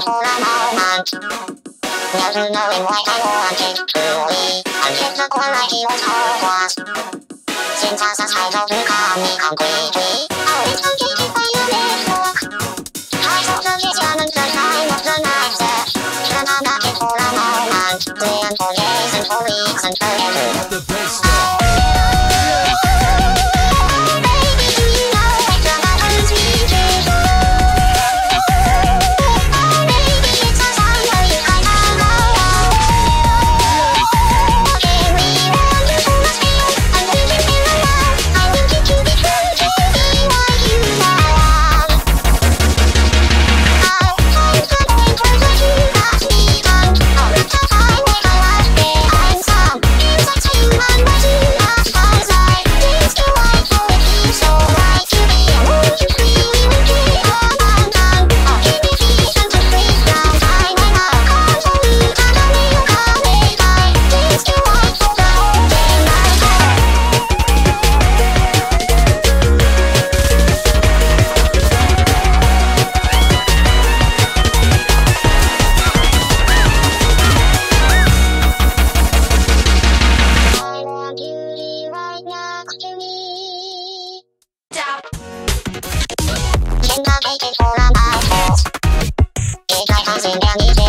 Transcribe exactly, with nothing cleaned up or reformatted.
for a moment. Never knowing what I wanted truly, until the quality was hopeless. Synthesis had all become me completely. All is completed by your network. I saw the vision and the sign of the next step. Then I'm back in for a moment. Then for days and for weeks and forever. The bass stop. For a moment, it's like something that needs